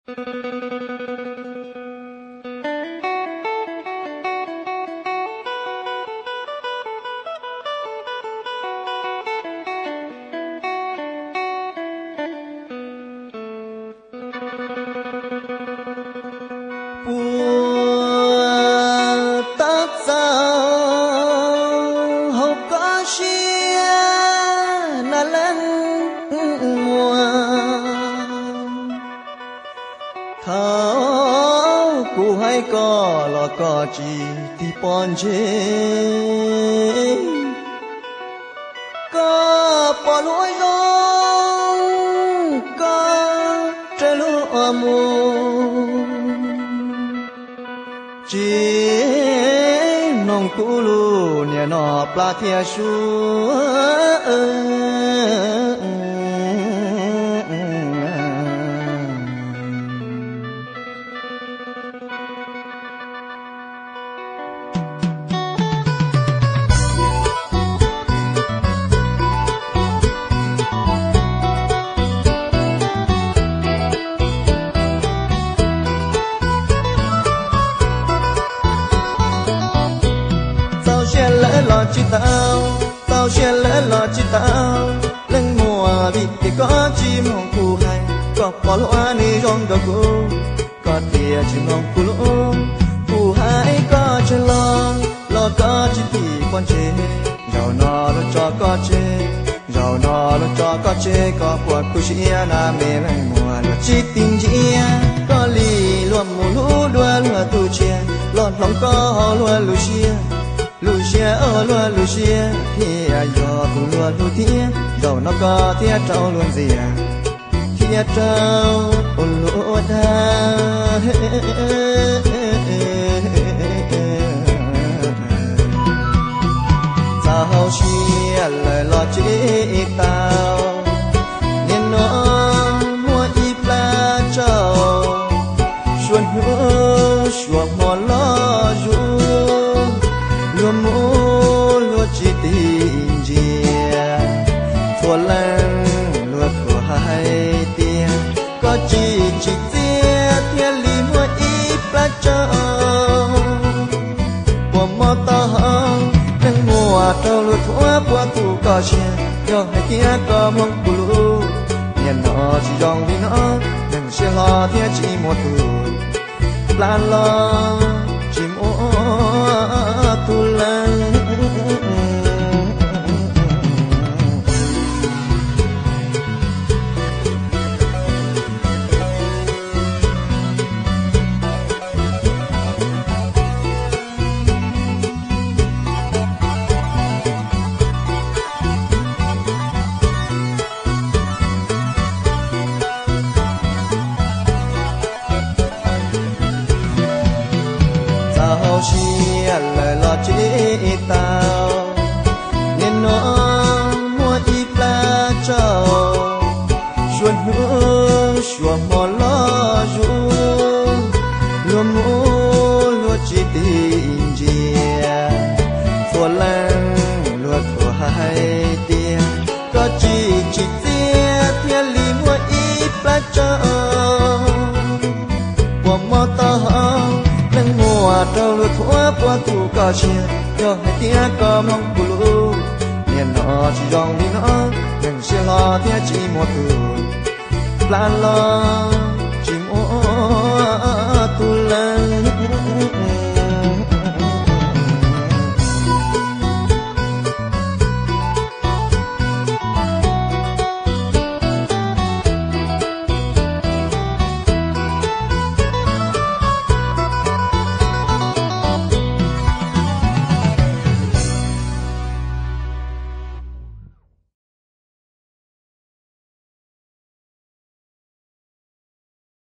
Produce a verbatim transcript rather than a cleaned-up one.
có lo có chỉ thì bọn chế có bỏ lối rong có trái lúa mù chỉ nông cũ lu nhà nọ pla thia xuống lo chỉ tao tao sẽ lỡ lo chỉ tao lên mùa vì thì có chim hồng phù hay có bỏ loa ni rong đầu cô có tia chim hồng phù lũ phù hay có chơi lo lo có chỉ thì con chê giàu nó lo cho có chê giàu nó lo cho có chê có quạt cô chỉ na mê lên mùa lo chỉ tình chia có lì luôn mùa lũ đua lúa tu chia lọt lòng có lúa lúa chia Lucia ơ lúa Lucia thì ai giờ cũng lúa lúa thia dầu nó có thia trâu luôn gì à thia trâu lúa tha sao chia lời lo chỉ tao nên nó mua ít la trâu xuân hứa xuân mò lo ru lúa mũ lúa chỉ tình chia thua lăng lúa thua hai tiền có chỉ chỉ chia thiên lý mua ít lá trâu của mò tao đang mùa trâu lúa thua qua tu có chia do hai kia có mong bulu nhận nó chỉ dòng vì nó đừng sẽ lo thiên chỉ một tu plan lo chỉ mua tu lăng sao chia lời lo chỉ tao nên nó mua ít lá trâu xuân hứa xuân mò lo ru lúa mũ lúa chỉ tình chia thua lăng lúa thua hai tiền có chỉ chỉ chia thiên lý mua ít lá trâu của mò tao đang mùa trâu lúa thua qua tu có chia do hai tia có mong bulu nên nó chỉ dòng đi nó đừng sẽ lo tia chỉ một tu plan lo